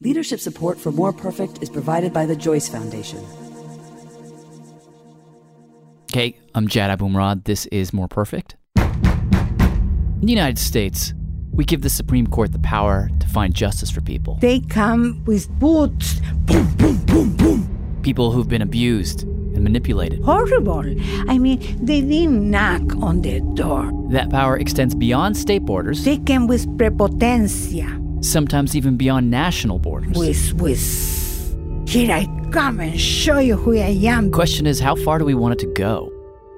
Leadership support for More Perfect is provided by the Joyce Foundation. Hey, I'm Jad Abumrad. This is More Perfect. In the United States, we give the Supreme Court the power to find justice for people. They come with boots. Boom, boom, boom, boom. People who've been abused and manipulated. Horrible. I mean, they didn't knock on their door. That power extends beyond state borders. They came with prepotencia. Sometimes even beyond national borders. With. Here I come and show you who I am. The question is, how far do we want it to go?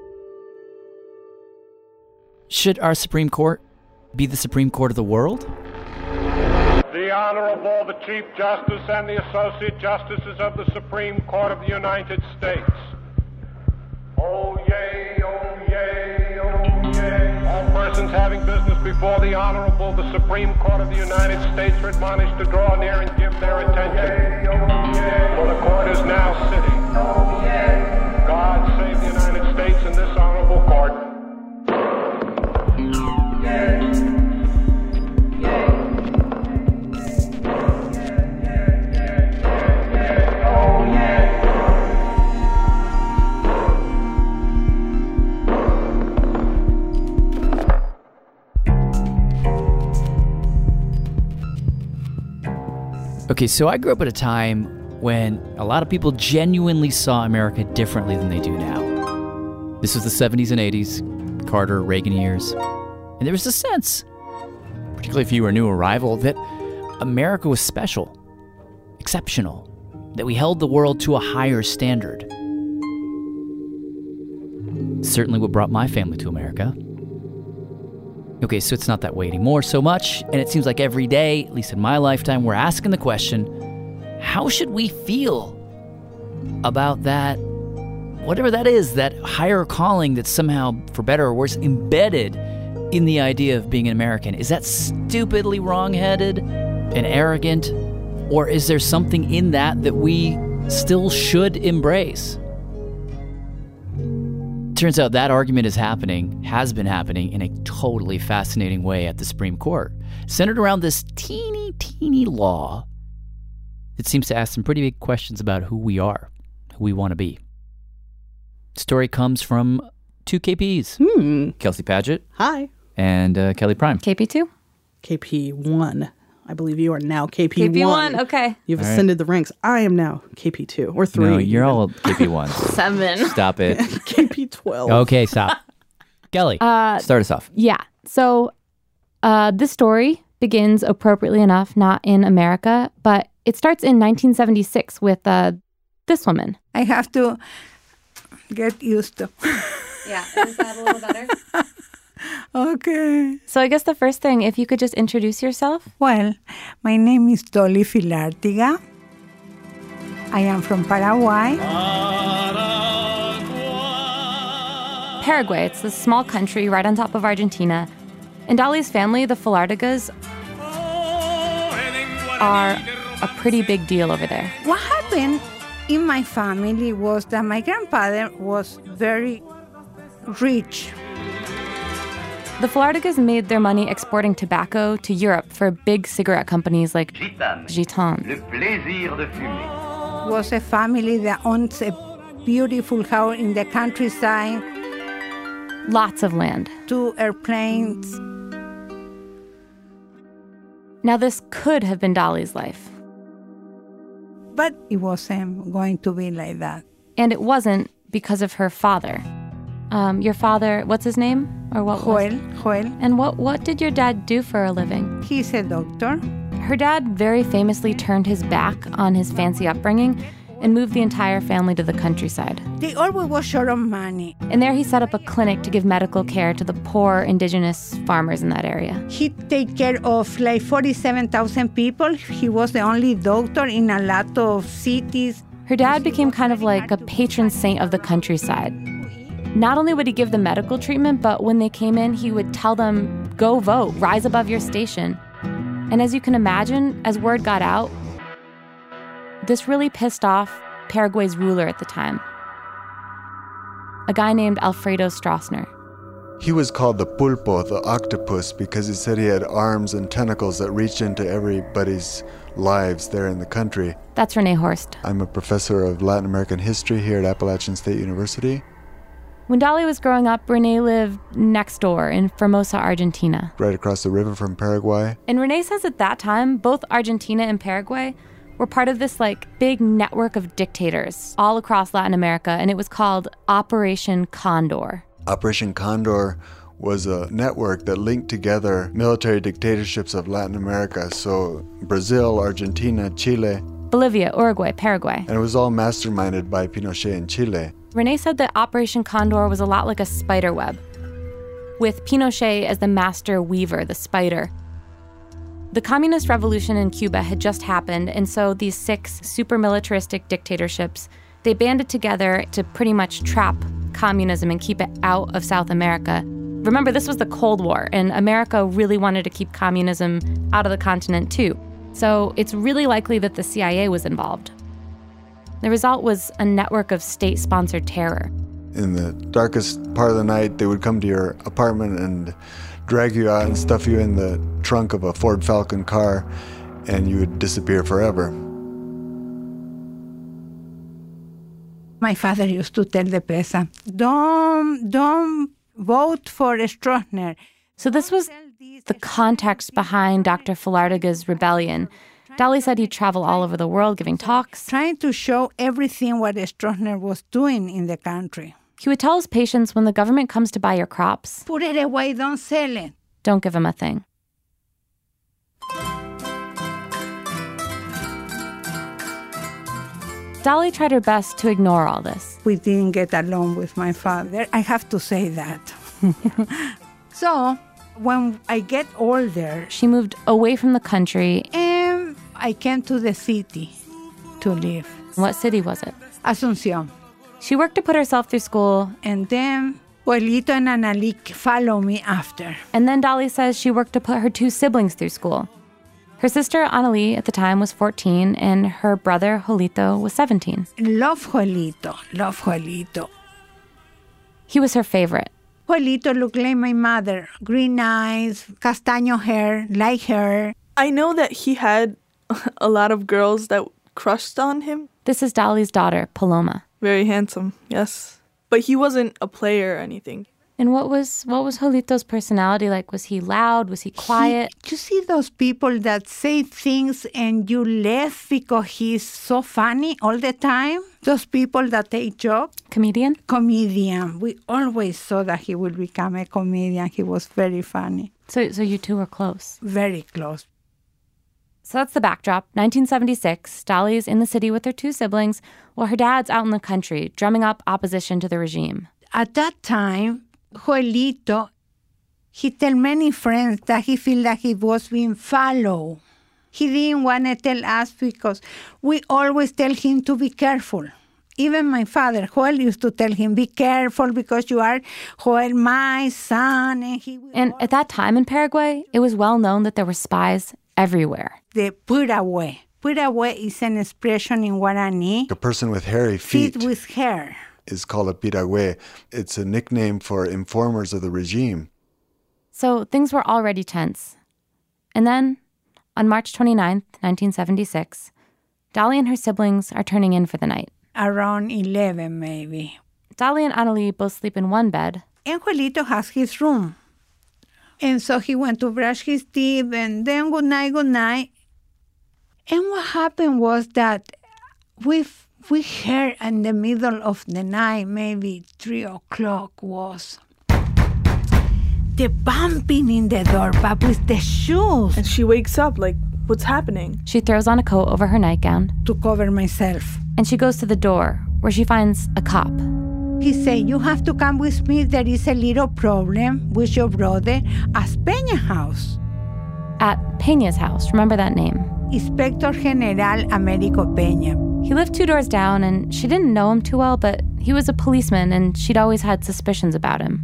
Should our Supreme Court be the Supreme Court of the world? The Honorable, the Chief Justice and the Associate Justices of the Supreme Court of the United States. Oh, yay, oh, yay, oh, yay. All persons having business before the Honorable, the Supreme Court of the United States are admonished to draw near and give their attention. For the court is now sitting. God save the United States and this Honorable Court. Okay, so I grew up at a time when a lot of people genuinely saw America differently than they do now. This was the 70s and 80s, Carter, Reagan years. And there was a sense, particularly if you were a new arrival, that America was special, exceptional, that we held the world to a higher standard. Certainly what brought my family to America. Okay, so it's not that way anymore so much, and it seems like every day, at least in my lifetime, we're asking the question, how should we feel about that, whatever that is, that higher calling that's somehow, for better or worse, embedded in the idea of being an American? Is that stupidly wrong-headed and arrogant, or is there something in that we still should embrace? Turns out that argument has been happening in a totally fascinating way at the Supreme Court, centered around this teeny law that seems to ask some pretty big questions about who we are, who we want to be. The story comes from two KPs, Kelsey Padgett. Hi. And Kelly Prime. KP2? KP1. I believe you are now KP1. KP1, okay. You've ascended the ranks. I am now KP2 or 3. No, you're all KP1. 7. Stop it. KP12. Okay, stop. Kelly, start us off. Yeah. So this story begins appropriately enough, not in America, but it starts in 1976 with this woman. I have to get used to. Yeah. Is that a little better? Okay. So I guess the first thing, if you could just introduce yourself. Well, my name is Dolly Filartiga. I am from Paraguay. Paraguay, it's this small country right on top of Argentina. And Dolly's family, the Filartigas, are a pretty big deal over there. What happened in my family was that my grandfather was very rich. The Filartigas made their money exporting tobacco to Europe for big cigarette companies like Gitan. Le plaisir de fumer. Was a family that owns a beautiful house in the countryside. Lots of land. 2 airplanes. Now this could have been Dolly's life. But it wasn't going to be like that. And it wasn't because of her father. Your father, what's his name? Or what? Joel. And what did your dad do for a living? He's a doctor. Her dad very famously turned his back on his fancy upbringing and moved the entire family to the countryside. They always was short of money. And there he set up a clinic to give medical care to the poor indigenous farmers in that area. He take care of like 47,000 people. He was the only doctor in a lot of cities. Her dad became kind of like a patron saint of the countryside. Not only would he give them medical treatment, but when they came in, he would tell them, go vote, rise above your station. And as you can imagine, as word got out, this really pissed off Paraguay's ruler at the time, a guy named Alfredo Stroessner. He was called the pulpo, the octopus, because he said he had arms and tentacles that reached into everybody's lives there in the country. That's Renee Horst. I'm a professor of Latin American history here at Appalachian State University. When Dolly was growing up, Renee lived next door in Formosa, Argentina. Right across the river from Paraguay. And Renee says at that time, both Argentina and Paraguay were part of this big network of dictators all across Latin America, and it was called Operation Condor. Operation Condor was a network that linked together military dictatorships of Latin America. So Brazil, Argentina, Chile. Bolivia, Uruguay, Paraguay. And it was all masterminded by Pinochet in Chile. Renee said that Operation Condor was a lot like a spider web, with Pinochet as the master weaver, the spider. The communist revolution in Cuba had just happened, and so these 6 super militaristic dictatorships, they banded together to pretty much trap communism and keep it out of South America. Remember, this was the Cold War, and America really wanted to keep communism out of the continent too. So it's really likely that the CIA was involved. The result was a network of state-sponsored terror. In the darkest part of the night, they would come to your apartment and drag you out and stuff you in the trunk of a Ford Falcon car, and you would disappear forever. My father used to tell the presa, don't vote for Stroessner. So this was the context behind Dr. Filartiga's rebellion. Dolly said he'd travel all over the world giving talks, trying to show everything what Stroessner was doing in the country. He would tell his patients, when the government comes to buy your crops, put it away, don't sell it. Don't give them a thing. Dolly tried her best to ignore all this. We didn't get along with my father. I have to say that. So when I get older, she moved away from the country and I came to the city to live. What city was it? Asunción. She worked to put herself through school. And then Juelito and Anali follow me after. And then Dolly says she worked to put her 2 siblings through school. Her sister Anali at the time was 14 and her brother Juelito was 17. Love Juelito. He was her favorite. Juelito looked like my mother. Green eyes, castaño hair, like her. I know that he had a lot of girls that crushed on him. This is Dolly's daughter, Paloma. Very handsome, yes. But he wasn't a player or anything. And what was Juelito's personality like? Was he loud? Was he quiet? You see those people that say things and you laugh because he's so funny all the time? Those people that take jokes? Comedian? Comedian. We always saw that he would become a comedian. He was very funny. So you two were close? Very close. So that's the backdrop. 1976, Dolly's in the city with her 2 siblings, while her dad's out in the country, drumming up opposition to the regime. At that time, Juelito, he tell many friends that he feel that he was being followed. He didn't want to tell us because we always tell him to be careful. Even my father, Joel, used to tell him, be careful because you are, Joel, my son. And at that time in Paraguay, it was well known that there were spies everywhere. The Purahue. Purahue is an expression in Guarani. A person with hairy feet. Feet with hair. Is called a piragüe. It's a nickname for informers of the regime. So things were already tense. And then, on March 29th, 1976, Dolly and her siblings are turning in for the night. Around 11, maybe. Dolly and Anali both sleep in one bed. And Juelito has his room. And so he went to brush his teeth, and then good night. And what happened was that we heard in the middle of the night, maybe 3 o'clock, was the bumping in the door, but with the shoes. And she wakes up like, what's happening? She throws on a coat over her nightgown. To cover myself. And she goes to the door, where she finds a cop. He said, you have to come with me. There is a little problem with your brother at Peña's house. At Peña's house, remember that name. Inspector General Americo Peña. He lived 2 doors down, and she didn't know him too well, but he was a policeman, and she'd always had suspicions about him.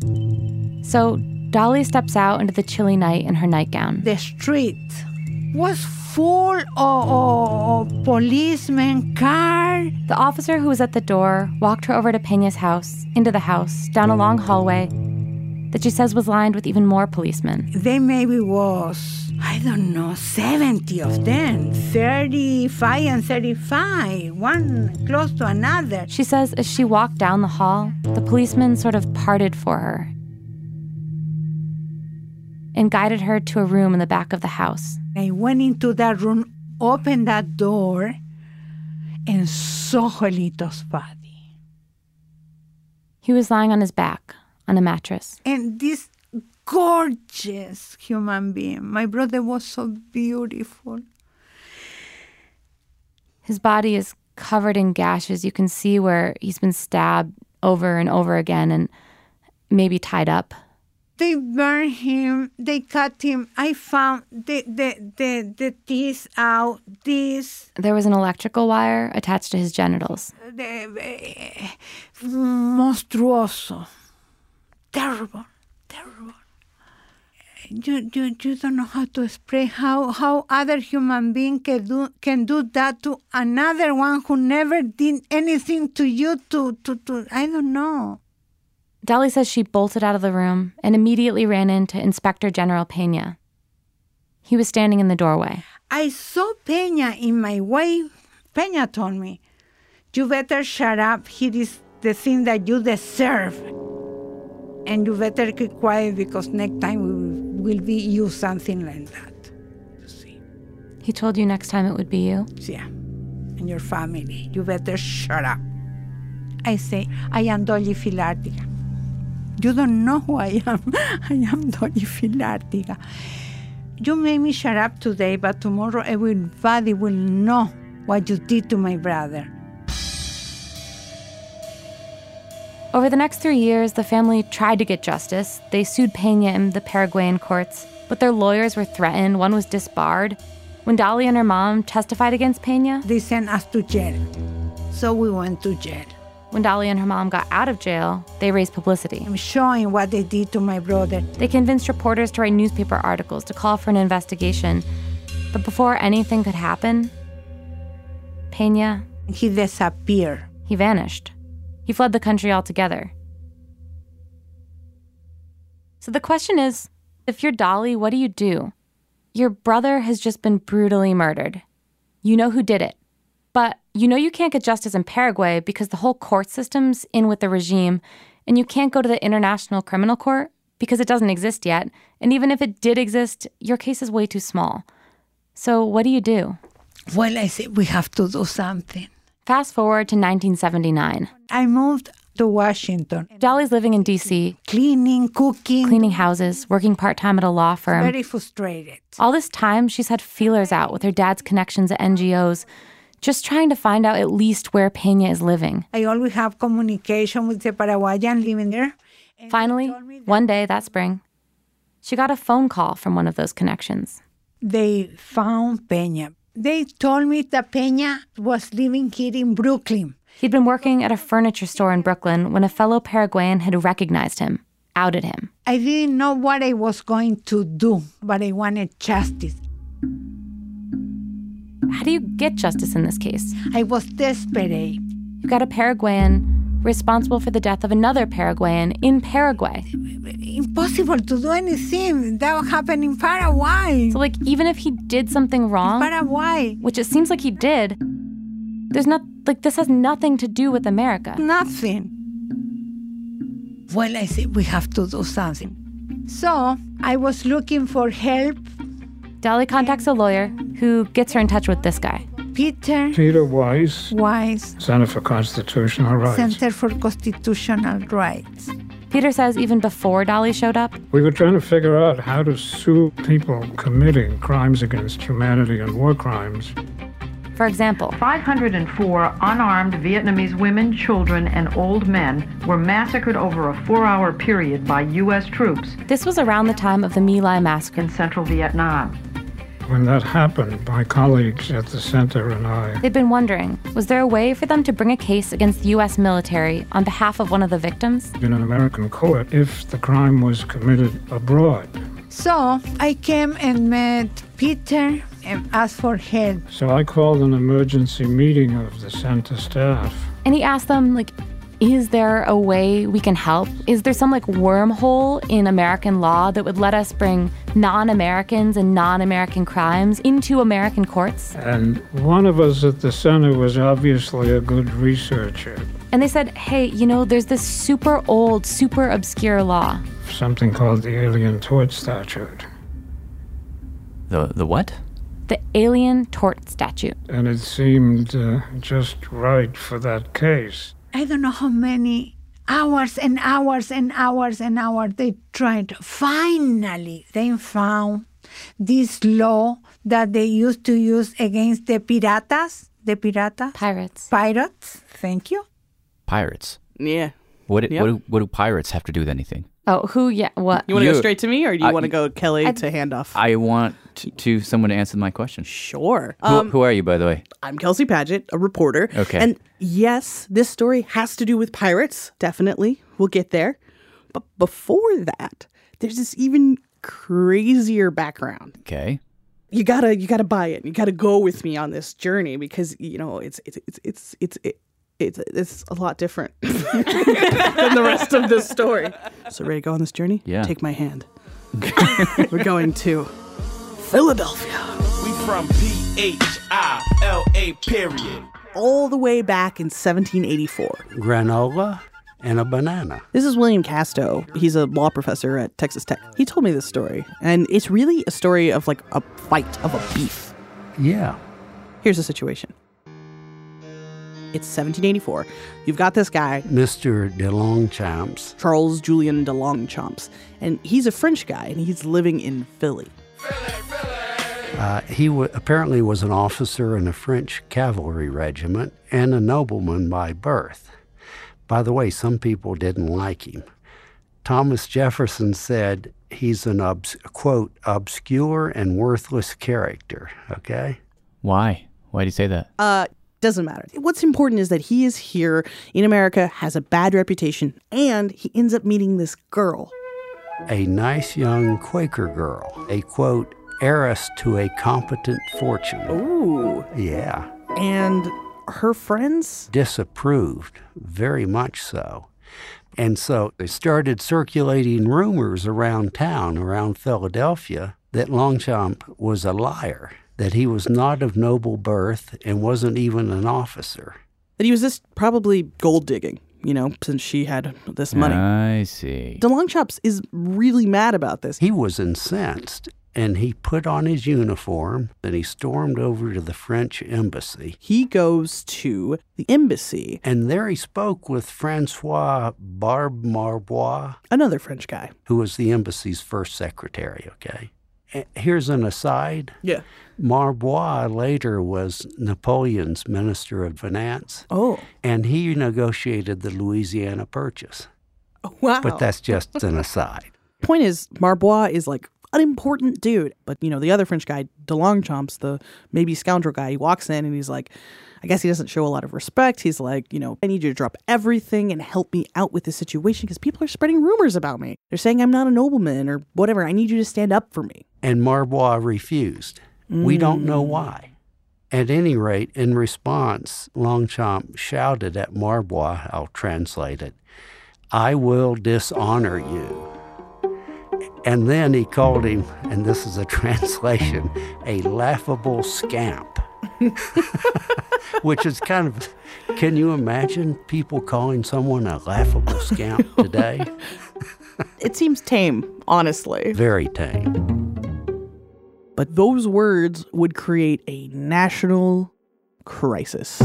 So Dolly steps out into the chilly night in her nightgown. The street was full of policemen, cars. The officer who was at the door walked her over to Peña's house, into the house, down a long hallway that she says was lined with even more policemen. They maybe was I don't know, 70 of them, 35 and 35, one close to another. She says as she walked down the hall, the policeman sort of parted for her and guided her to a room in the back of the house. I went into that room, opened that door, and saw Joelito's body. He was lying on his back on a mattress. And this gorgeous human being. My brother was so beautiful. His body is covered in gashes. You can see where he's been stabbed over and over again and maybe tied up. They burned him. They cut him. I found the teeth out. There was an electrical wire attached to his genitals. Monstruoso. Terrible. Terrible. You don't know how to explain how other human being can do that to another one who never did anything to you to I don't know. Dolly says she bolted out of the room and immediately ran into Inspector General Peña. He was standing in the doorway. I saw Peña in my way. Peña told me, "You better shut up. It is the thing that you deserve. And you better keep quiet because next time will be you something like that." You see. He told you next time it would be you? Yeah. And your family. You better shut up. I say, I am Dolly Filartiga. You don't know who I am. I am Dolly Filartiga. You made me shut up today, but tomorrow everybody will know what you did to my brother. Over the next 3 years, the family tried to get justice. They sued Peña in the Paraguayan courts, but their lawyers were threatened. One was disbarred. When Dolly and her mom testified against Peña, they sent us to jail. So we went to jail. When Dolly and her mom got out of jail, they raised publicity. I'm showing what they did to my brother. They convinced reporters to write newspaper articles to call for an investigation. But before anything could happen, Peña... he disappeared. He vanished. He fled the country altogether. So the question is, if you're Dolly, what do you do? Your brother has just been brutally murdered. You know who did it. But you know you can't get justice in Paraguay because the whole court system's in with the regime, and you can't go to the International Criminal Court because it doesn't exist yet. And even if it did exist, your case is way too small. So what do you do? Well, I said we have to do something. Fast forward to 1979. I moved to Washington. Dolly's living in D.C. Cleaning, cooking. Cleaning houses, working part-time at a law firm. Very frustrated. All this time, she's had feelers out with her dad's connections at NGOs, just trying to find out at least where Peña is living. I always have communication with the Paraguayan living there. Finally, one day that spring, she got a phone call from one of those connections. They found Peña. They told me that Peña was living here in Brooklyn. He'd been working at a furniture store in Brooklyn when a fellow Paraguayan had recognized him, outed him. I didn't know what I was going to do, but I wanted justice. How do you get justice in this case? I was desperate. You got a Paraguayan responsible for the death of another Paraguayan in Paraguay. Impossible to do anything. That happened in Paraguay. So, even if he did something wrong, Paraguay, which it seems like he did, this has nothing to do with America. Nothing. Well, I said we have to do something. So I was looking for help. Dolly contacts a lawyer who gets her in touch with this guy. Peter Weiss. Center for Constitutional Rights. Center for Constitutional Rights. Peter says even before Dolly showed up, we were trying to figure out how to sue people committing crimes against humanity and war crimes. For example, 504 unarmed Vietnamese women, children, and old men were massacred over a 4-hour period by U.S. troops. This was around the time of the My Lai massacre in central Vietnam. When that happened, my colleagues at the center and I... they'd been wondering, was there a way for them to bring a case against the U.S. military on behalf of one of the victims? In an American court, if the crime was committed abroad. So I came and met Peter and asked for help. So I called an emergency meeting of the center staff. And he asked them, Is there a way we can help? Is there some wormhole in American law that would let us bring non-Americans and non-American crimes into American courts? And one of us at the center was obviously a good researcher. And they said, hey, there's this super old, super obscure law. Something called the Alien Tort Statute. The what? The Alien Tort Statute. And it seemed just right for that case. I don't know how many hours and hours and hours and hours they tried. Finally, they found this law that they used to use against the piratas. The piratas? Pirates. Pirates. Thank you. Pirates. Yeah. What do pirates have to do with anything? Oh, who? Yeah, what? You want to go straight to me, or do you want to go Kelly to handoff? I want someone to answer my question. Sure. Who are you, by the way? I'm Kelsey Padgett, a reporter. Okay. And yes, this story has to do with pirates. Definitely. We'll get there. But before that, there's this even crazier background. Okay. You gotta buy it. You gotta go with me on this journey because it's a lot different than the rest of this story. So ready to go on this journey? Yeah. Take my hand. We're going to Philadelphia. We from Phila, period. All the way back in 1784. Granola and a banana. This is William Casto. He's a law professor at Texas Tech. He told me this story, and it's really a story of a fight, of a beef. Yeah. Here's the situation. It's 1784. You've got this guy, Mr. de Longchamps. Charles Julian de Longchamps, and he's a French guy, and he's living in Philly. He apparently was an officer in a French cavalry regiment and a nobleman by birth. By the way, some people didn't like him. Thomas Jefferson said he's an, quote, obscure and worthless character, okay? Why? Why do you say that? Doesn't matter. What's important is that he is here in America, has a bad reputation, and he ends up meeting this girl. A nice young Quaker girl, a, quote, heiress to a competent fortune. Ooh. Yeah. And her friends? Disapproved, very much so. And so they started circulating rumors around town, around Philadelphia, that Longchamp was a liar, that he was not of noble birth and wasn't even an officer. That he was just probably gold digging, since she had this money. I see. De Longchamps is really mad about this. He was incensed, and he put on his uniform, and he stormed over to the French embassy. He goes to the embassy. And there he spoke with Francois Barbe Marbois. Another French guy. Who was the embassy's first secretary, okay? Here's an aside. Yeah. Marbois later was Napoleon's Minister of Finance. Oh. And he negotiated the Louisiana Purchase. Oh, wow. But that's just an aside. Point is, Marbois is an important dude. But, the other French guy, de Longchamps, the maybe scoundrel guy, he walks in and he's like, I guess he doesn't show a lot of respect. He's like, I need you to drop everything and help me out with this situation because people are spreading rumors about me. They're saying I'm not a nobleman or whatever. I need you to stand up for me. And Marbois refused. We don't know why. At any rate, in response, Longchamp shouted at Marbois, I'll translate it, I will dishonor you. And then he called him, and this is a translation, a laughable scamp. Which is kind of, can you imagine people calling someone a laughable scamp today? It seems tame, honestly. Very tame. But those words would create a national crisis.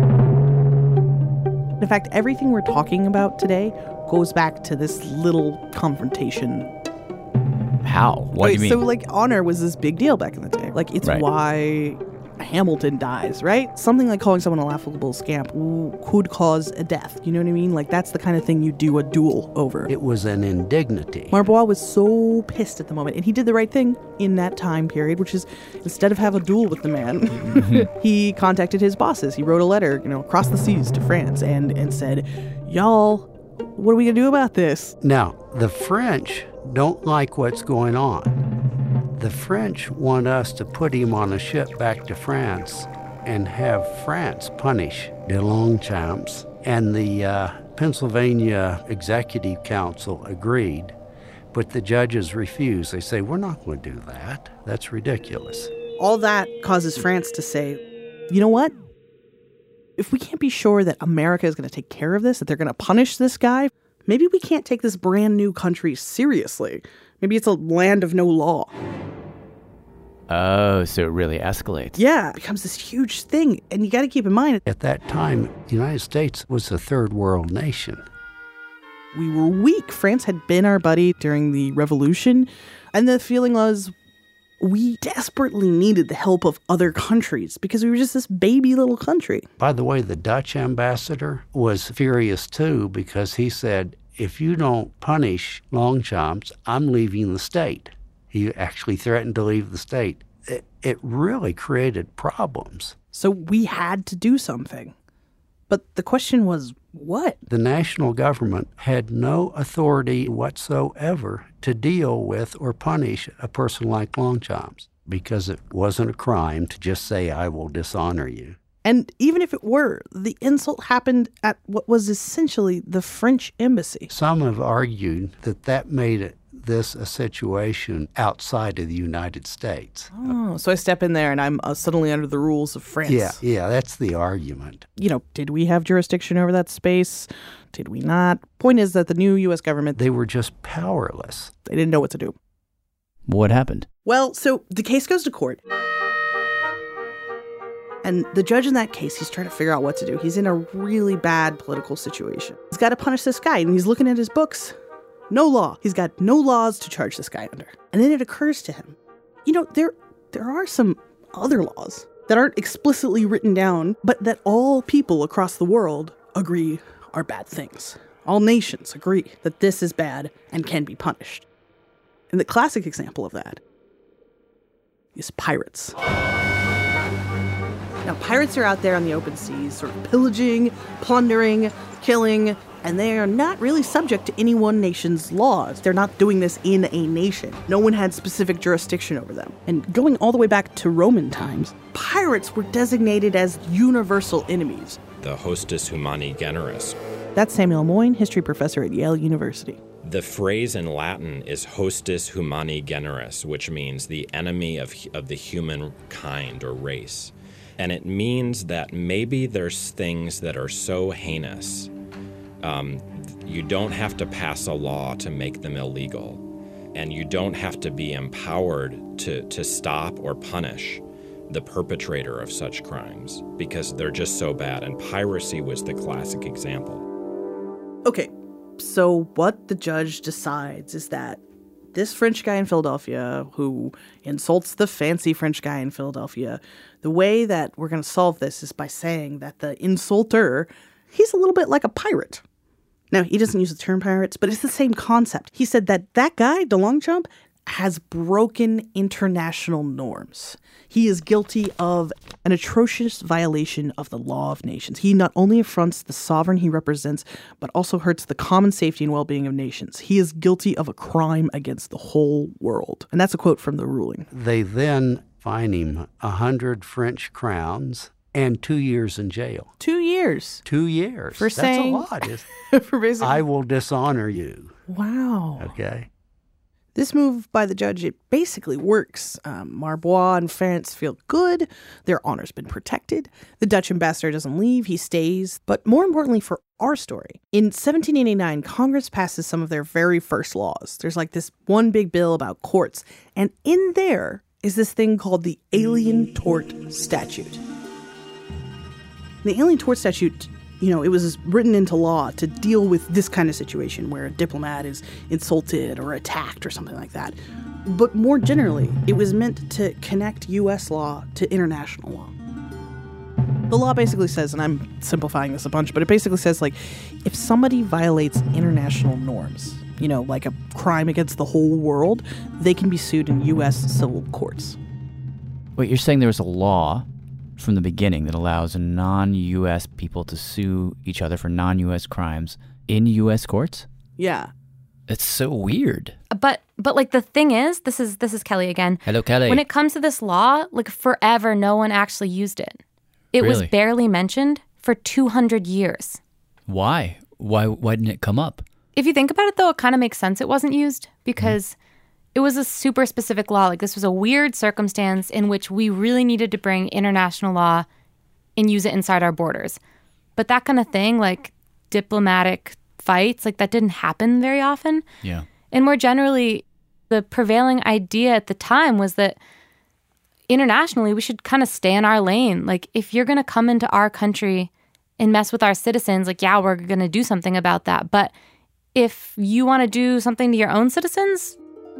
In fact, everything we're talking about today goes back to this little confrontation. How? What do you mean? So, honor was this big deal back in the day. It's right. Why Hamilton dies, right? Something like calling someone a laughable scamp could cause a death. You know what I mean? That's the kind of thing you do a duel over. It was an indignity. Marbois was so pissed at the moment, and he did the right thing in that time period, which is instead of have a duel with the man, he contacted his bosses. He wrote a letter, across the seas to France and said, y'all, what are we going to do about this? Now, the French don't like what's going on. The French want us to put him on a ship back to France and have France punish de Longchamps and the Pennsylvania Executive Council agreed, but the judges refused. They say, we're not going to do that. That's ridiculous. All that causes France to say, you know what? If we can't be sure that America is going to take care of this, that they're going to punish this guy, maybe we can't take this brand new country seriously. Maybe it's a land of no law. Oh, so it really escalates. Yeah, it becomes this huge thing. And you got to keep in mind, at that time, the United States was a third world nation. We were weak. France had been our buddy during the revolution. And the feeling was we desperately needed the help of other countries because we were just this baby little country. By the way, the Dutch ambassador was furious too because he said, if you don't punish Longchamps, I'm leaving the state. He actually threatened to leave the state. It really created problems. So we had to do something. But the question was, what? The national government had no authority whatsoever to deal with or punish a person like Longchamps because it wasn't a crime to just say, I will dishonor you. And even if it were, the insult happened at what was essentially the French embassy. Some have argued that that made this a situation outside of the United States. Oh, so I step in there and I'm suddenly under the rules of France. Yeah, that's the argument. You know, did we have jurisdiction over that space? Did we not? Point is that the new U.S. government... They were just powerless. They didn't know what to do. What happened? Well, so the case goes to court. And the judge in that case, he's trying to figure out what to do. He's in a really bad political situation. He's got to punish this guy, and he's looking at his books. No law. He's got no laws to charge this guy under. And then it occurs to him, you know, there are some other laws that aren't explicitly written down, but that all people across the world agree are bad things. All nations agree that this is bad and can be punished. And the classic example of that is pirates. Now, pirates are out there on the open seas, sort of pillaging, plundering, killing, and they are not really subject to any one nation's laws. They're not doing this in a nation. No one had specific jurisdiction over them. And going all the way back to Roman times, pirates were designated as universal enemies. The hostis humani generis. That's Samuel Moyne, history professor at Yale University. The phrase in Latin is hostis humani generis, which means the enemy of the human kind or race. And it means that maybe there's things that are so heinous, you don't have to pass a law to make them illegal. And you don't have to be empowered to stop or punish the perpetrator of such crimes because they're just so bad. And piracy was the classic example. Okay, so what the judge decides is that this French guy in Philadelphia who insults the fancy French guy in Philadelphia, the way that we're going to solve this is by saying that the insulter, he's a little bit like a pirate. Now, he doesn't use the term pirates, but it's the same concept. He said that guy, de Longchamp, has broken international norms. He is guilty of an atrocious violation of the law of nations. He not only affronts the sovereign he represents, but also hurts the common safety and well-being of nations. He is guilty of a crime against the whole world. And that's a quote from the ruling. They then fine him 100 French crowns and 2 years in jail. 2 years? 2 years. For saying... That's a lot. For basically... I will dishonor you. Wow. Okay. This move by the judge, it basically works. Marbois and France feel good. Their honor's been protected. The Dutch ambassador doesn't leave. He stays. But more importantly for our story, in 1789, Congress passes some of their very first laws. There's like this one big bill about courts. And in there is this thing called the Alien Tort Statute. The Alien Tort Statute, you know, it was written into law to deal with this kind of situation where a diplomat is insulted or attacked or something like that. But more generally, it was meant to connect U.S. law to international law. The law basically says, and I'm simplifying this a bunch, but it basically says, like, if somebody violates international norms, you know, like a crime against the whole world, they can be sued in U.S. civil courts. Wait, you're saying there was a law from the beginning that allows non-U.S. people to sue each other for non-U.S. crimes in U.S. courts? Yeah. It's so weird. But like the thing is, this is Kelly again. Hello, Kelly. When it comes to this law, like forever, no one actually used it. It was barely mentioned for 200 years. Why? why didn't it come up? If you think about it, though, it kind of makes sense it wasn't used because it was a super specific law. Like, this was a weird circumstance in which we really needed to bring international law and use it inside our borders. But that kind of thing, like diplomatic fights, like that didn't happen very often. Yeah. And more generally, the prevailing idea at the time was that internationally, we should kind of stay in our lane. Like, if you're going to come into our country and mess with our citizens, like, yeah, we're going to do something about that. But if you want to do something to your own citizens,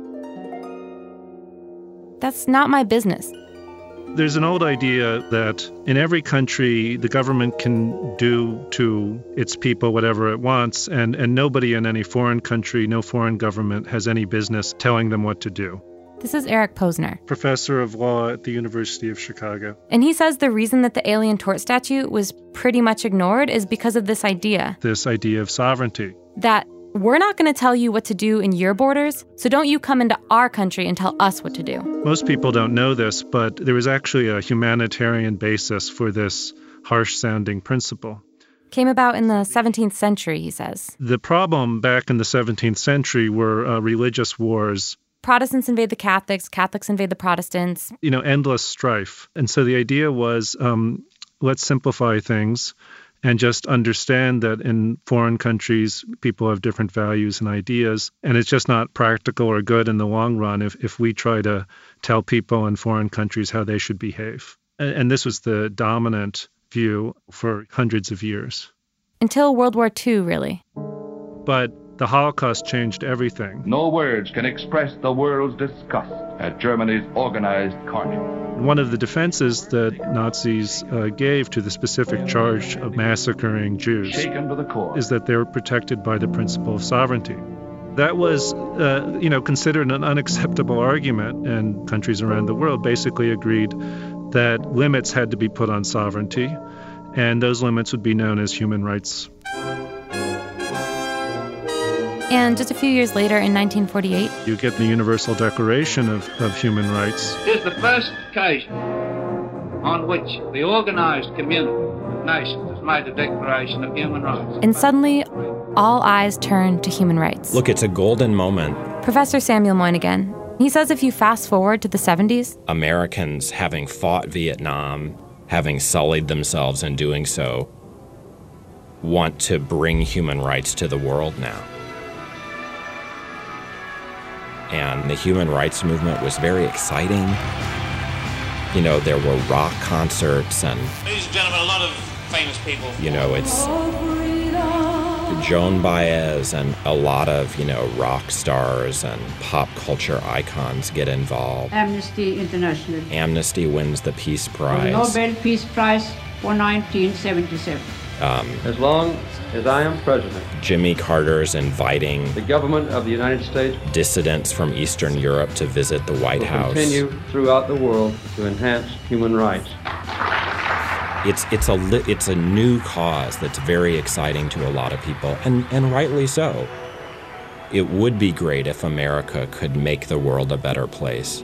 that's not my business. There's an old idea that in every country, the government can do to its people whatever it wants, and nobody in any foreign country, no foreign government, has any business telling them what to do. This is Eric Posner, professor of law at the University of Chicago. And he says the reason that the Alien Tort Statute was pretty much ignored is because of this idea. This idea of sovereignty. That we're not going to tell you what to do in your borders, so don't you come into our country and tell us what to do. Most people don't know this, but there was actually a humanitarian basis for this harsh-sounding principle. Came about in the 17th century, he says. The problem back in the 17th century were religious wars. Protestants invade the Catholics, Catholics invade the Protestants. Endless strife. And so the idea was, let's simplify things and just understand that in foreign countries, people have different values and ideas, and it's just not practical or good in the long run if we try to tell people in foreign countries how they should behave. And this was the dominant view for hundreds of years. Until World War II, really. But the Holocaust changed everything. No words can express the world's disgust at Germany's organized carnage. One of the defenses that Nazis gave to the specific charge of massacring Jews is that they were protected by the principle of sovereignty. That was, considered an unacceptable argument, and countries around the world basically agreed that limits had to be put on sovereignty, and those limits would be known as human rights. And just a few years later, in 1948, you get the Universal Declaration of Human Rights. It is the first occasion on which the organized community of nations has made a Declaration of Human Rights. And suddenly, all eyes turn to human rights. Look, it's a golden moment. Professor Samuel Moynihan, he says if you fast forward to the 70s, Americans, having fought Vietnam, having sullied themselves in doing so, want to bring human rights to the world now. And the human rights movement was very exciting. There were rock concerts and... Ladies and gentlemen, a lot of famous people. It's Joan Baez and a lot of, rock stars and pop culture icons get involved. Amnesty International. Amnesty wins the Peace Prize. The Nobel Peace Prize for 1977. As long as I am president, Jimmy Carter's inviting the government of the United States, dissidents from Eastern Europe to visit the White House. Continue throughout the world to enhance human rights. It's a new cause that's very exciting to a lot of people, and rightly so. It would be great if America could make the world a better place.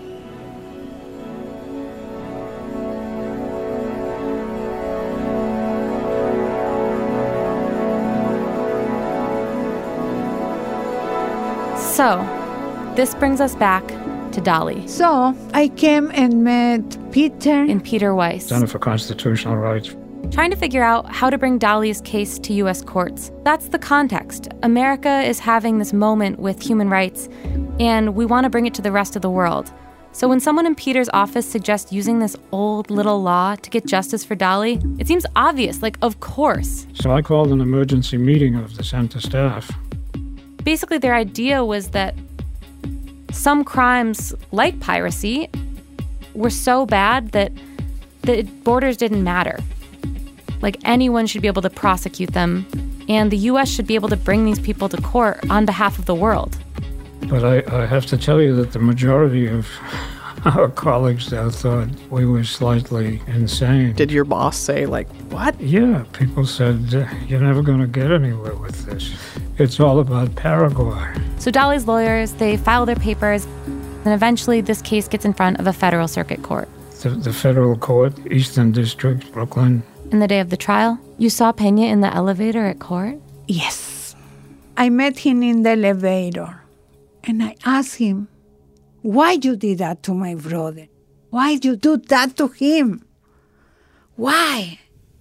So, this brings us back to Dolly. So, I came and met Peter. And Peter Weiss. Center for Constitutional Rights. Trying to figure out how to bring Dolly's case to U.S. courts. That's the context. America is having this moment with human rights, and we want to bring it to the rest of the world. So when someone in Peter's office suggests using this old little law to get justice for Dolly, it seems obvious, like, of course. So I called an emergency meeting of the center staff. Basically, their idea was that some crimes, like piracy, were so bad that the borders didn't matter. Like, anyone should be able to prosecute them, and the U.S. should be able to bring these people to court on behalf of the world. But I have to tell you that the majority of our colleagues there thought we were slightly insane. Did your boss say, what? Yeah, people said, you're never going to get anywhere with this. It's all about Paraguay. So Dolly's lawyers, they file their papers, and eventually this case gets in front of a federal circuit court. The federal court, Eastern District, Brooklyn. In the day of the trial, you saw Peña in the elevator at court? Yes. I met him in the elevator, and I asked him, why you did that to my brother? Why you do that to him? Why?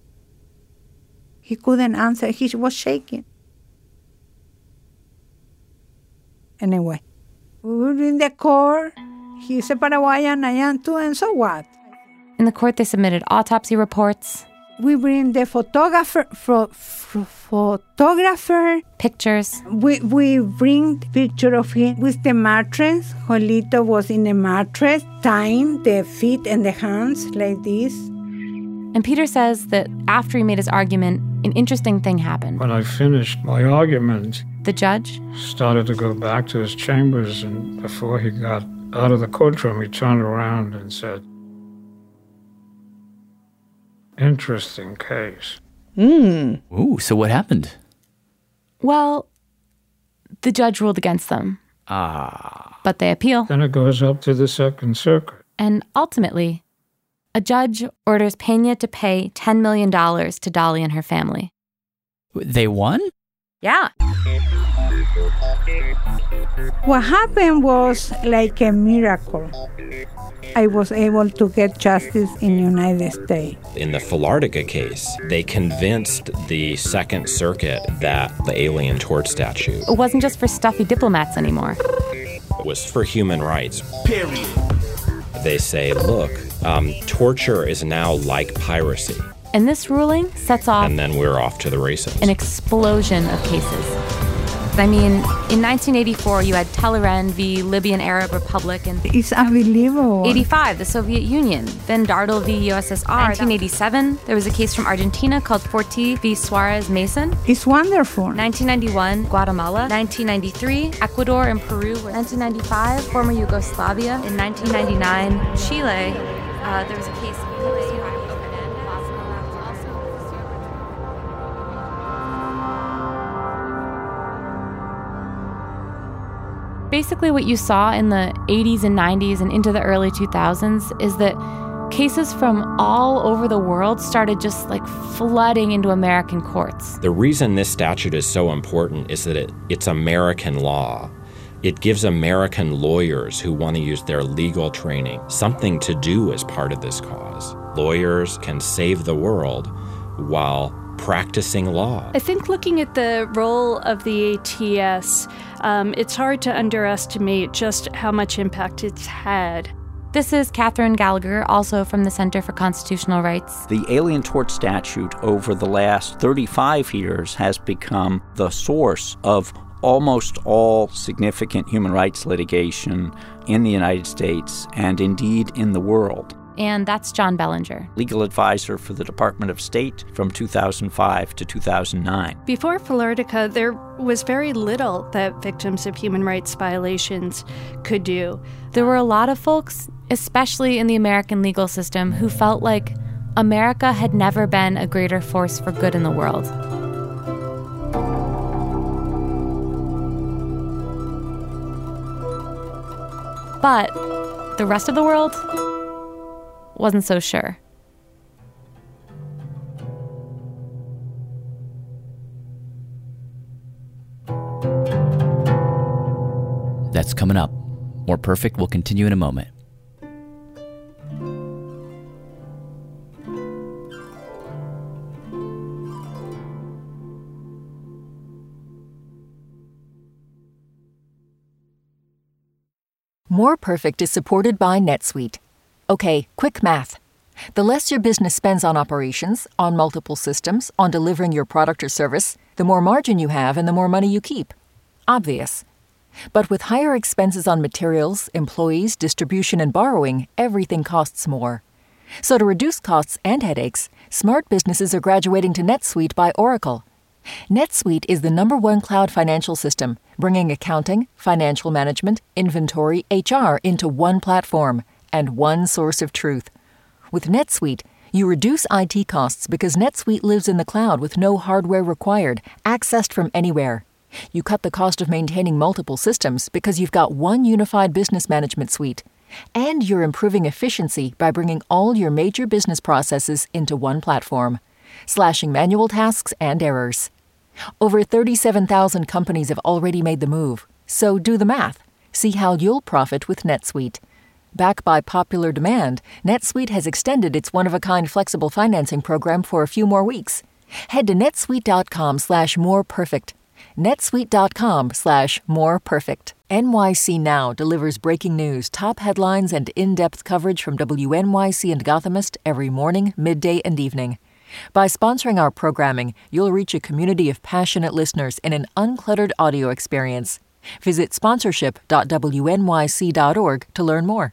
He couldn't answer. He was shaking. Anyway, we were in the court. He's a Paraguayan, I am too, and so what? In the court, they submitted autopsy reports. We bring the photographer, pictures. We bring picture of him with the mattress. Jolito was in the mattress, tying the feet and the hands like this. And Peter says that after he made his argument, an interesting thing happened. When I finished my argument, the judge started to go back to his chambers, and before he got out of the courtroom, he turned around and said, interesting case. Ooh, so what happened? Well, the judge ruled against them. But they appeal. Then it goes up to the Second Circuit. And ultimately, a judge orders Peña to pay $10 million to Dolly and her family. They won? Yeah. What happened was like a miracle. I was able to get justice in the United States. In the Filartica case, they convinced the Second Circuit that the Alien Tort Statute It wasn't just for stuffy diplomats anymore. was for human rights. Period. They say, look, torture is now like piracy. And this ruling sets off And then we're off to the races. an explosion of cases. I mean, in 1984, you had Telerin v. Libyan Arab Republic, and it's unbelievable. 85, the Soviet Union, then Dartle v. USSR. 1987, there was a case from Argentina called Forti v. Suarez Mason. It's wonderful. 1991, Guatemala. 1993, Ecuador and Peru. 1995, former Yugoslavia. In 1999, Chile. There was a case of Basically, what you saw in the 80s and 90s and into the early 2000s is that cases from all over the world started just like flooding into American courts. The reason this statute is so important is that it's American law. It gives American lawyers who want to use their legal training something to do as part of this cause. Lawyers can save the world while practicing law. I think looking at the role of the ATS, it's hard to underestimate just how much impact it's had. This is Catherine Gallagher, also from the Center for Constitutional Rights. The Alien Tort Statute over the last 35 years has become the source of almost all significant human rights litigation in the United States and indeed in the world. And that's John Bellinger, legal advisor for the Department of State from 2005 to 2009. Before Filartica, there was very little that victims of human rights violations could do. There were a lot of folks, especially in the American legal system, who felt like America had never been a greater force for good in the world. But the rest of the world wasn't so sure. That's coming up. More Perfect will continue in a moment. More Perfect is supported by NetSuite. Okay, quick math. The less your business spends on operations, on multiple systems, on delivering your product or service, the more margin you have and the more money you keep. Obvious. But with higher expenses on materials, employees, distribution, and borrowing, everything costs more. So to reduce costs and headaches, smart businesses are graduating to NetSuite by Oracle. NetSuite is the #1 cloud financial system, bringing accounting, financial management, inventory, HR into one platform and one source of truth. With NetSuite, you reduce IT costs because NetSuite lives in the cloud with no hardware required, accessed from anywhere. You cut the cost of maintaining multiple systems because you've got one unified business management suite. And you're improving efficiency by bringing all your major business processes into one platform, slashing manual tasks and errors. Over 37,000 companies have already made the move. So do the math. See how you'll profit with NetSuite. Backed by popular demand, NetSuite has extended its one-of-a-kind flexible financing program for a few more weeks. Head to netsuite.com/moreperfect. netsuite.com/moreperfect. NYC Now delivers breaking news, top headlines, and in-depth coverage from WNYC and Gothamist every morning, midday, and evening. By sponsoring our programming, you'll reach a community of passionate listeners in an uncluttered audio experience. Visit sponsorship.wnyc.org to learn more.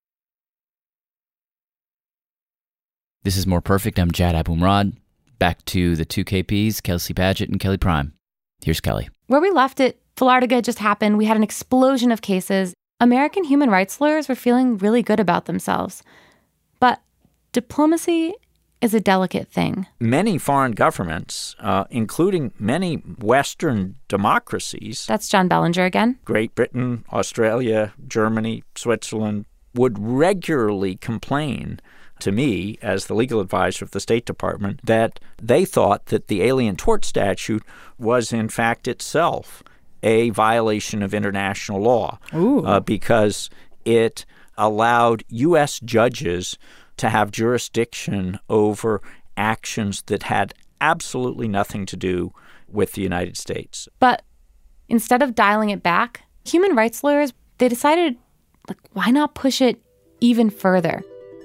This is More Perfect. I'm Jad Abumrad. Back to the two KPs, Kelsey Padgett and Kelly Prime. Here's Kelly. Where we left it, Philartiga just happened. We had an explosion of cases. American human rights lawyers were feeling really good about themselves. But diplomacy is a delicate thing. Many foreign governments, including many Western democracies— That's John Bellinger again. Great Britain, Australia, Germany, Switzerland— would regularly complain to me, as the legal advisor of the State Department, that they thought that the Alien Tort Statute was in fact itself a violation of international law because it allowed U.S. judges to have jurisdiction over actions that had absolutely nothing to do with the United States. But instead of dialing it back, human rights lawyers, they decided, why not push it even further?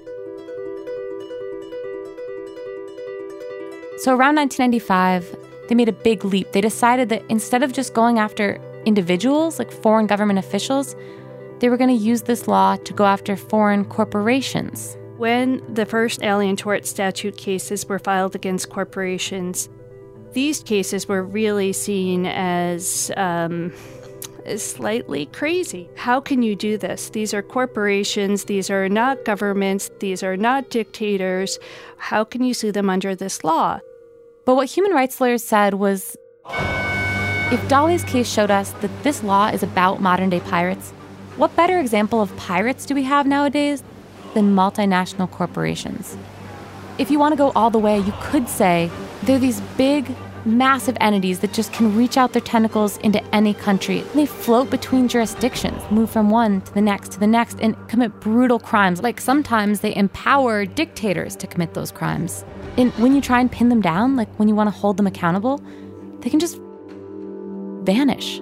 So around 1995, they made a big leap. They decided that instead of just going after individuals, like foreign government officials, they were going to use this law to go after foreign corporations. When the first Alien Tort Statute cases were filed against corporations, these cases were really seen as slightly crazy. How can you do this? These are corporations. These are not governments. These are not dictators. How can you sue them under this law? But what human rights lawyers said was, if Dolly's case showed us that this law is about modern-day pirates, what better example of pirates do we have nowadays than multinational corporations? If you want to go all the way, you could say they're these big, massive entities that just can reach out their tentacles into any country. They float between jurisdictions, move from one to the next, and commit brutal crimes. Like sometimes they empower dictators to commit those crimes. And when you try and pin them down, like when you want to hold them accountable, they can just vanish.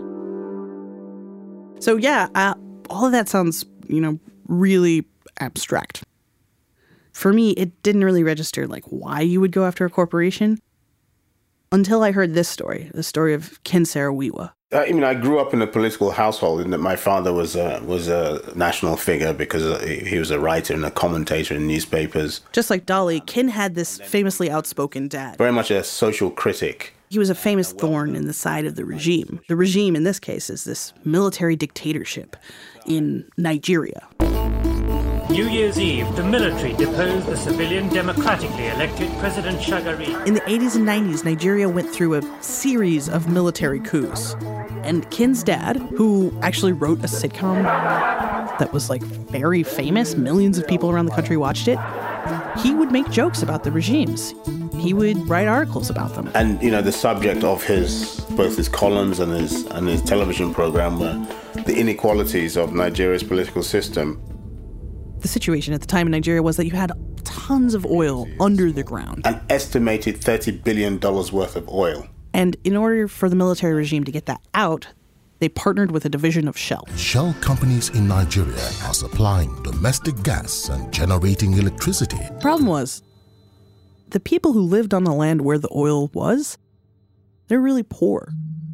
So yeah, all of that sounds, really abstract. For me, it didn't really register why you would go after a corporation until I heard this story, the story of Ken Saro-Wiwa. I grew up in a political household in that my father was a national figure because he was a writer and a commentator in newspapers. Just like Dolly, Ken had this famously outspoken dad. Very much a social critic. He was a famous thorn in the side of the regime. The regime in this case is this military dictatorship in Nigeria. New Year's Eve, the military deposed the civilian democratically elected President Shagari. In the 80s and 90s, Nigeria went through a series of military coups. And Ken's dad, who actually wrote a sitcom that was very famous, millions of people around the country watched it, he would make jokes about the regimes. He would write articles about them. And, the subject of both his columns and his television program were the inequalities of Nigeria's political system. The situation at the time in Nigeria was that you had tons of oil under the ground. An estimated $30 billion worth of oil. And in order for the military regime to get that out, they partnered with a division of Shell. Shell companies in Nigeria are supplying domestic gas and generating electricity. Problem was, the people who lived on the land where the oil was, they're really poor.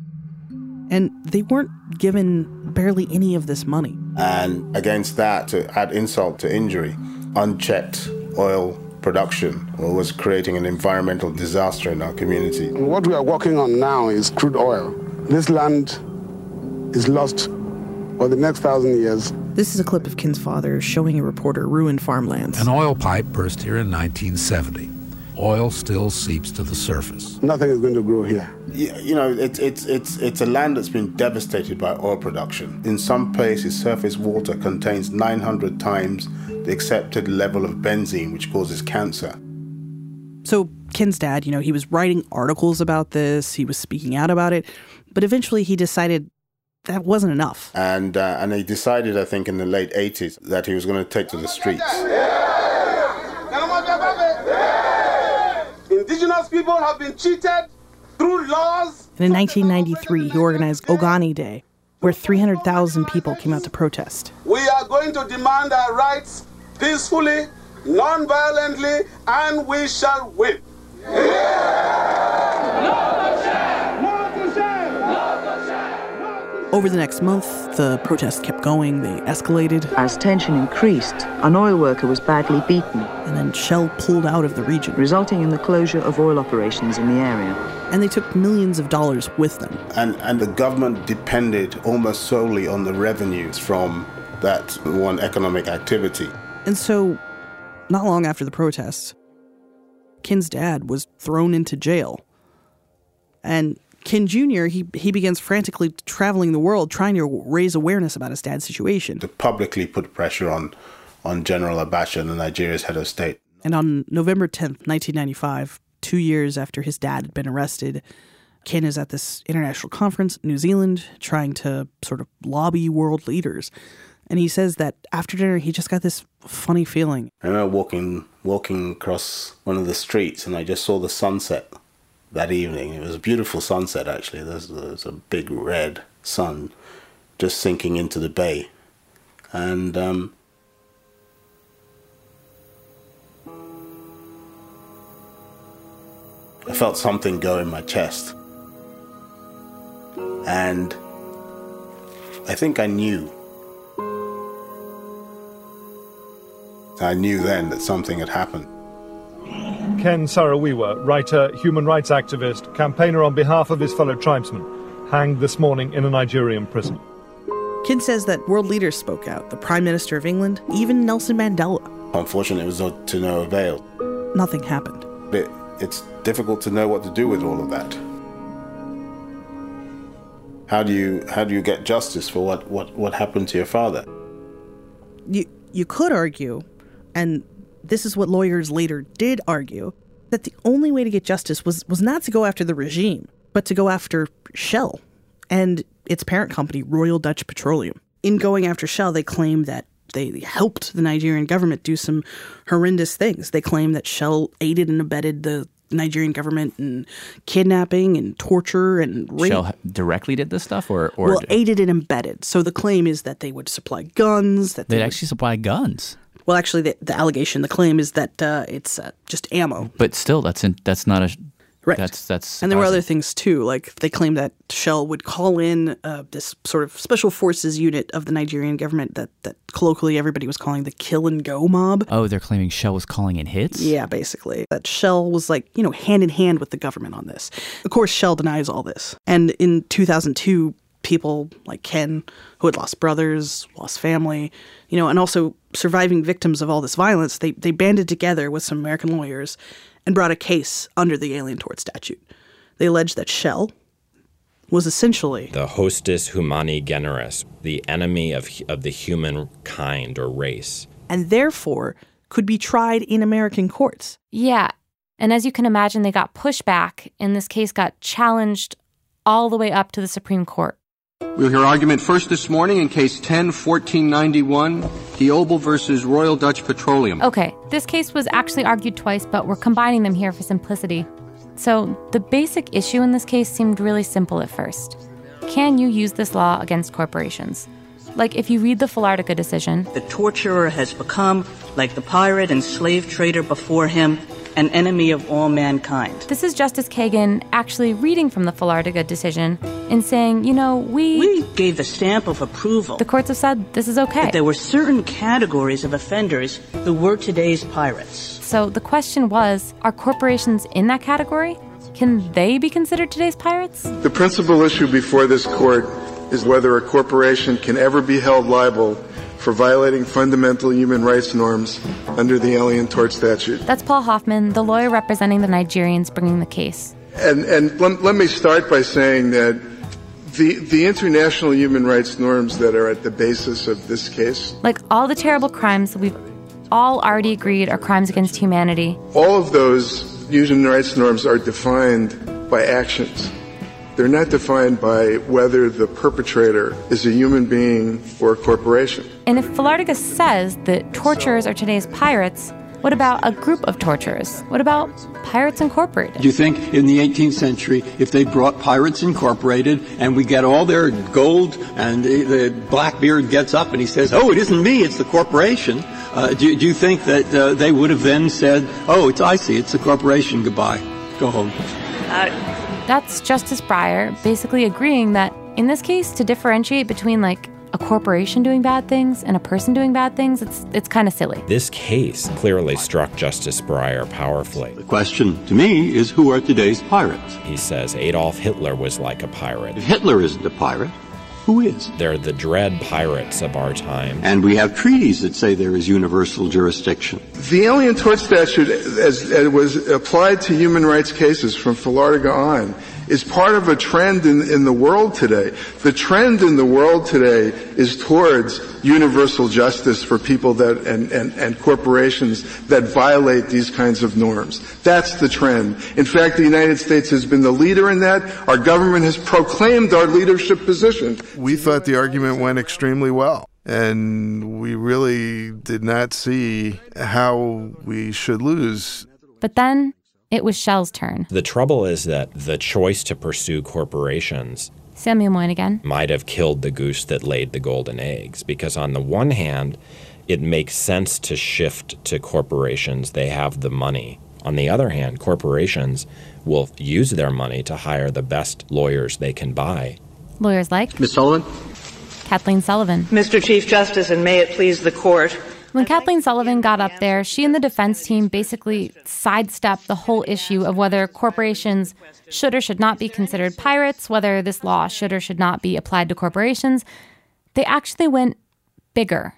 And they weren't given barely any of this money. And against that, to add insult to injury, unchecked oil production was creating an environmental disaster in our community. What we are working on now is crude oil. This land is lost for the next 1,000 years. This is a clip of Ken's father showing a reporter ruined farmlands. An oil pipe burst here in 1970. Oil still seeps to the surface. Nothing is going to grow here. It's a land that's been devastated by oil production. In some places, surface water contains 900 times the accepted level of benzene, which causes cancer. So Ken's dad, he was writing articles about this. He was speaking out about it. But eventually he decided that wasn't enough. And he decided, I think, in the late 80s that he was going to take to the streets. Indigenous people have been cheated through laws. And in 1993, he organized Ogani Day, where 300,000 people came out to protest. We are going to demand our rights peacefully, non-violently, and we shall win. Over the next month, the protests kept going. They escalated. As tension increased, an oil worker was badly beaten. And then Shell pulled out of the region, resulting in the closure of oil operations in the area. And they took millions of dollars with them. And the government depended almost solely on the revenues from that one economic activity. And so, not long after the protests, Ken's dad was thrown into jail. And Ken Jr., he begins frantically traveling the world trying to raise awareness about his dad's situation. To publicly put pressure on General Abacha, the Nigeria's head of state. And on November 10th, 1995, 2 years after his dad had been arrested, Ken is at this international conference in New Zealand trying to sort of lobby world leaders. And he says that after dinner, he just got this funny feeling. I remember walking across one of the streets and I just saw the sunset that evening. It was a beautiful sunset, actually. There's a big red sun just sinking into the bay. And I felt something go in my chest. And I think I knew. I knew then that something had happened. Ken Saro-Wiwa, writer, human rights activist, campaigner on behalf of his fellow tribesmen, hanged this morning in a Nigerian prison. Ken says that world leaders spoke out, the Prime Minister of England, even Nelson Mandela. Unfortunately, it was to no avail. Nothing happened. It's difficult to know what to do with all of that. How do you get justice for what happened to your father? You could argue, and this is what lawyers later did argue, that the only way to get justice was not to go after the regime, but to go after Shell and its parent company, Royal Dutch Petroleum. In going after Shell, they claimed that they helped the Nigerian government do some horrendous things. They claimed that Shell aided and abetted the Nigerian government in kidnapping and torture and rape. Shell directly did this stuff? Or well, aided and abetted. So the claim is that they would supply guns. That they'd actually supply guns? Well, actually, the allegation, the claim is that it's just ammo. But still, that's not a... Right. That's and there were other things, too. Like, they claimed that Shell would call in this sort of special forces unit of the Nigerian government that colloquially everybody was calling the Kill and Go mob. Oh, they're claiming Shell was calling in hits? Yeah, basically. That Shell was hand in hand with the government on this. Of course, Shell denies all this. And in 2002, people like Ken, who had lost brothers, lost family, and also surviving victims of all this violence, they banded together with some American lawyers and brought a case under the Alien Tort Statute. They alleged that Shell was essentially the hostis humani generis, the enemy of the human kind or race, and therefore could be tried in American courts. Yeah, and as you can imagine, they got pushback, and this case got challenged all the way up to the Supreme Court. We'll hear argument first this morning in Case 10-1491, Kiobel versus Royal Dutch Petroleum. Okay, this case was actually argued twice, but we're combining them here for simplicity. So the basic issue in this case seemed really simple at first. Can you use this law against corporations? Like, if you read the Filartiga decision, the torturer has become, like the pirate and slave trader before him, an enemy of all mankind. This is Justice Kagan actually reading from the Filartiga decision and saying, we gave the stamp of approval. The courts have said this is okay. But there were certain categories of offenders who were today's pirates. So the question was, are corporations in that category? Can they be considered today's pirates? The principal issue before this court is whether a corporation can ever be held liable for violating fundamental human rights norms under the Alien Tort Statute. That's Paul Hoffman, the lawyer representing the Nigerians bringing the case. And let me start by saying that the international human rights norms that are at the basis of this case, like all the terrible crimes that we've all already agreed are crimes against humanity, all of those human rights norms are defined by actions. They're not defined by whether the perpetrator is a human being or a corporation. And if Filartiga says that torturers are today's pirates, what about a group of torturers? What about Pirates Incorporated? Do you think in the 18th century, if they brought Pirates Incorporated and we get all their gold and the Blackbeard gets up and he says, oh, it isn't me, it's the corporation, do you think that they would have then said, oh, I see, it's the corporation, goodbye, go home? That's Justice Breyer basically agreeing that, in this case, to differentiate between, like, a corporation doing bad things and a person doing bad things, it's kind of silly. This case clearly struck Justice Breyer powerfully. The question to me is, who are today's pirates? He says Adolf Hitler was like a pirate. If Hitler isn't a pirate, who is? They're the dread pirates of our time. And we have treaties that say there is universal jurisdiction. The Alien Tort Statute, as it was applied to human rights cases from Filartiga on, is part of a trend in the world today. The trend in the world today is towards universal justice for people that and corporations that violate these kinds of norms. That's the trend. In fact, the United States has been the leader in that. Our government has proclaimed our leadership position. We thought the argument went extremely well, and we really did not see how we should lose. But then it was Shell's turn. The trouble is that the choice to pursue corporations, Samuel Moynihan, might have killed the goose that laid the golden eggs, because on the one hand, it makes sense to shift to corporations. They have the money. On the other hand, corporations will use their money to hire the best lawyers they can buy. Lawyers like Ms. Sullivan? Kathleen Sullivan. Mr. Chief Justice, and may it please the court, when Kathleen Sullivan got up there, she and the defense team basically sidestepped the whole issue of whether corporations should or should not be considered pirates, whether this law should or should not be applied to corporations. They actually went bigger.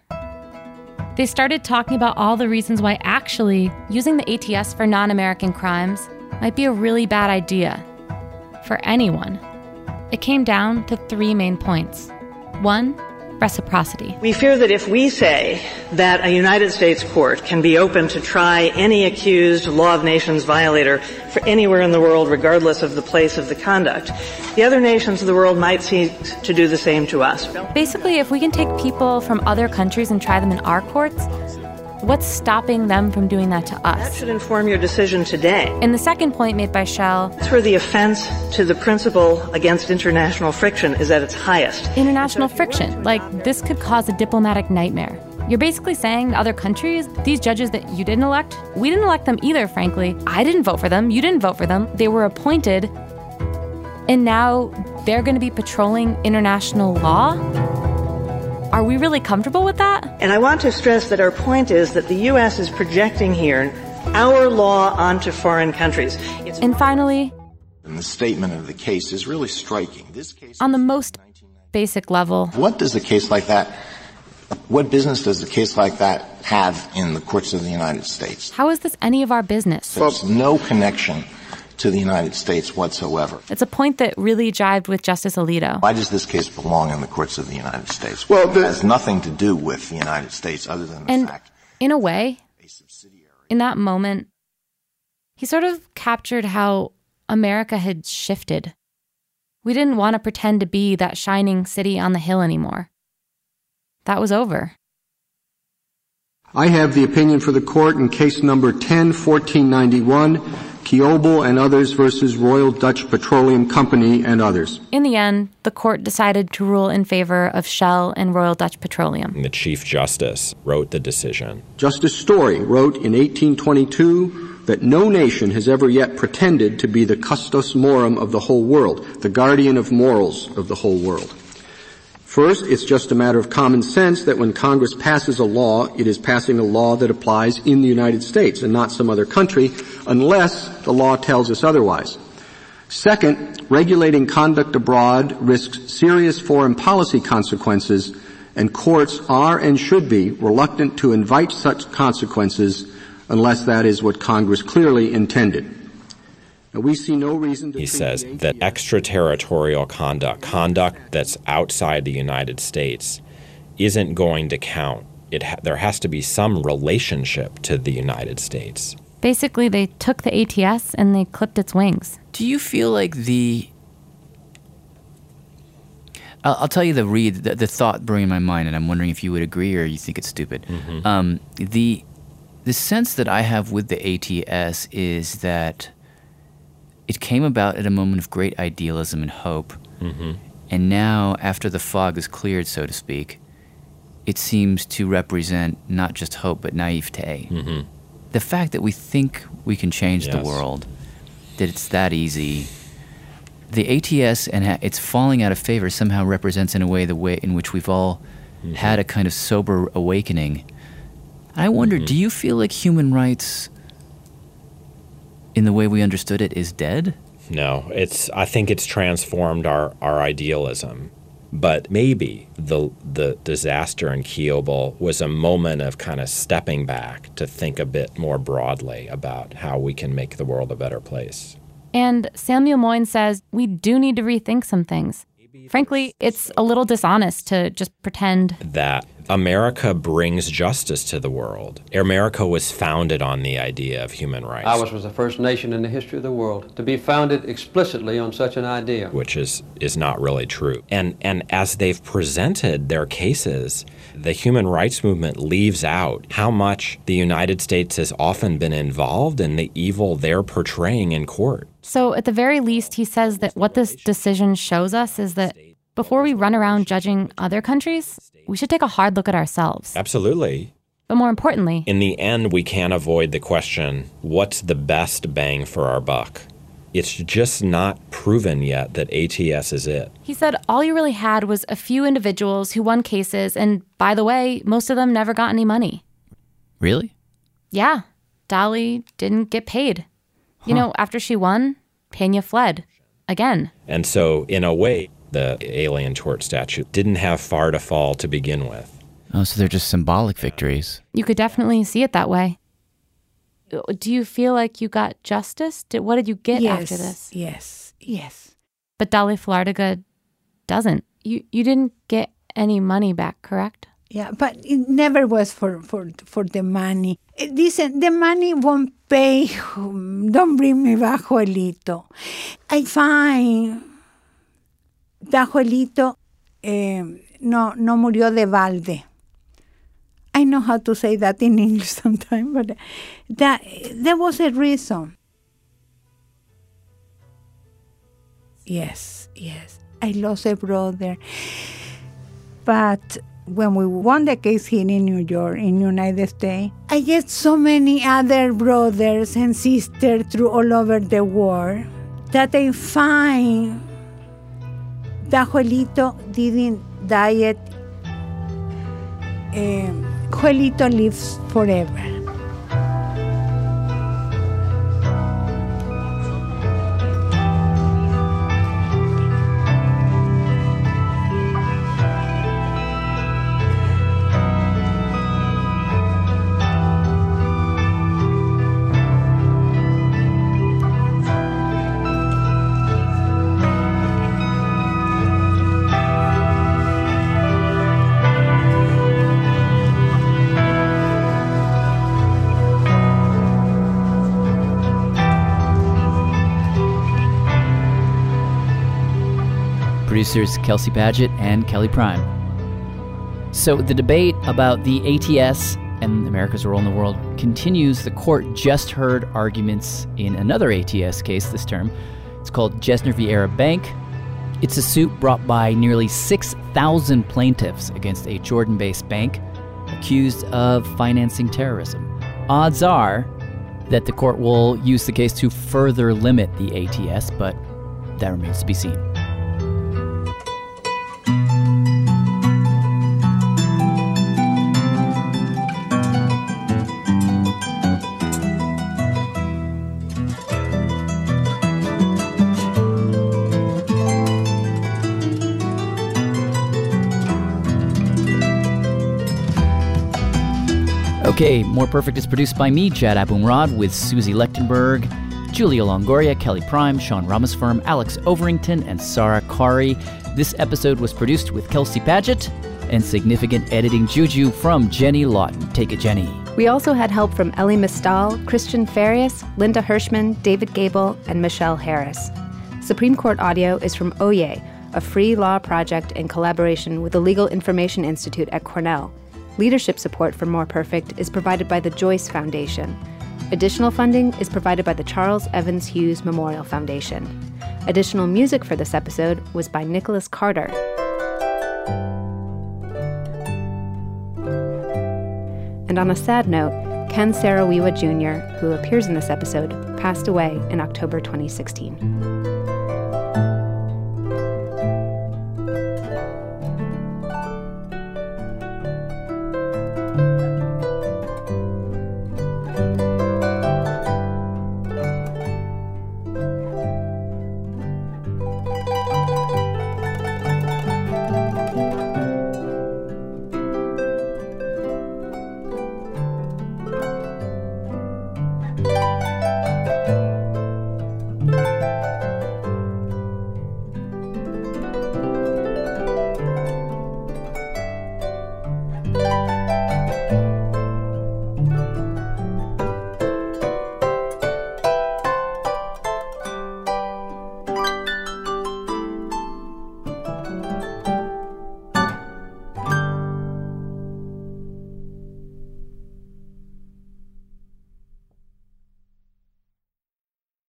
They started talking about all the reasons why actually using the ATS for non-American crimes might be a really bad idea for anyone. It came down to 3 main points. 1, reciprocity. We fear that if we say that a United States court can be open to try any accused law of nations violator for anywhere in the world, regardless of the place of the conduct, the other nations of the world might seek to do the same to us. Basically, if we can take people from other countries and try them in our courts, what's stopping them from doing that to us? That should inform your decision today. And the second point made by Shell, that's where the offense to the principle against international friction is at its highest. International friction. Like, this could cause a diplomatic nightmare. You're basically saying to other countries, these judges that you didn't elect, we didn't elect them either, frankly. I didn't vote for them. You didn't vote for them. They were appointed. And now they're going to be patrolling international law? Are we really comfortable with that? And I want to stress that our point is that the U.S. is projecting here our law onto foreign countries. And finally, and the statement of the case is really striking. This case, on the most basic level, what does a case like that, what business does a case like that have in the courts of the United States? How is this any of our business? There's no connection to the United States whatsoever. It's a point that really jived with Justice Alito. Why does this case belong in the courts of the United States? Well, it has nothing to do with the United States other than the fact. In a way, in that moment, he sort of captured how America had shifted. We didn't want to pretend to be that shining city on the hill anymore. That was over. I have the opinion for the court in case number 10-1491, Kiobel and others versus Royal Dutch Petroleum Company and others. In the end, the court decided to rule in favor of Shell and Royal Dutch Petroleum. The Chief Justice wrote the decision. Justice Story wrote in 1822 that no nation has ever yet pretended to be the custos morum of the whole world, the guardian of morals of the whole world. First, it's just a matter of common sense that when Congress passes a law, it is passing a law that applies in the United States and not some other country, unless the law tells us otherwise. Second, regulating conduct abroad risks serious foreign policy consequences, and courts are and should be reluctant to invite such consequences unless that is what Congress clearly intended. Now, we see no reason to He says that extraterritorial conduct that's outside the United States isn't going to count. There has to be some relationship to the United States. Basically, they took the ATS and they clipped its wings. Do you feel like I'll tell you the thought brewing in my mind, and I'm wondering if you would agree or you think it's stupid. Mm-hmm. The sense that I have with the ATS is that it came about at a moment of great idealism and hope. Mm-hmm. And now, after the fog is cleared, so to speak, it seems to represent not just hope, but naivete. Mm-hmm. The fact that we think we can change the world, that it's that easy. The ATS and its falling out of favor somehow represents in a way the way in which we've all had a kind of sober awakening. I wonder, do you feel like human rights, in the way we understood it, is dead? No, I think it's transformed our idealism. But maybe the disaster in Kiobel was a moment of kind of stepping back to think a bit more broadly about how we can make the world a better place. And Samuel Moyn says we do need to rethink some things. Frankly, it's a little dishonest to just pretend that America brings justice to the world. America was founded on the idea of human rights. Ours was the first nation in the history of the world to be founded explicitly on such an idea. Which is not really true. And as they've presented their cases, the human rights movement leaves out how much the United States has often been involved in the evil they're portraying in court. So at the very least, he says that what this decision shows us is that before we run around judging other countries, we should take a hard look at ourselves. Absolutely. But more importantly, in the end, we can't avoid the question, what's the best bang for our buck? It's just not proven yet that ATS is it. He said all you really had was a few individuals who won cases, and by the way, most of them never got any money. Really? Yeah. Dolly didn't get paid. You know, after she won, Pena fled. Again. And so, in a way, the Alien Tort Statute didn't have far to fall to begin with. Oh, so they're just symbolic victories. You could definitely see it that way. Do you feel like you got justice? What did you get after this? Yes. But Dolly Filartiga doesn't. You didn't get any money back, correct? Yeah, but it never was for the money. Listen, the money won't pay. Don't bring me back, Joelito. I find that Joelito no murió de balde. I know how to say that in English sometimes, but there was a reason. Yes. I lost a brother. But when we won the case here in New York, in United States, I get so many other brothers and sisters through all over the world that I find that Joelito didn't die. Joelito lives forever. Producers Kelsey Padgett and Kelly Prime. So the debate about the ATS and America's role in the world continues. The court just heard arguments in another ATS case this term. It's called Jesner v. Arab Bank. It's a suit brought by nearly 6,000 plaintiffs against a Jordan-based bank accused of financing terrorism. Odds are that the court will use the case to further limit the ATS, but that remains to be seen. Okay, More Perfect is produced by me, Jad Abumrad, with Susie Lechtenberg, Julia Longoria, Kelly Prime, Sean Ramaswamy, Alex Overington, and Sarah Qari. This episode was produced with Kelsey Padgett and significant editing juju from Jenny Lawton. Take it, Jenny. We also had help from Ellie Mistal, Christian Farias, Linda Hirschman, David Gable, and Michelle Harris. Supreme Court audio is from Oye, a free law project in collaboration with the Legal Information Institute at Cornell. Leadership support for More Perfect is provided by the Joyce Foundation. Additional funding is provided by the Charles Evans Hughes Memorial Foundation. Additional music for this episode was by Nicholas Carter. And on a sad note, Ken Saro-Wiwa Jr., who appears in this episode, passed away in October 2016.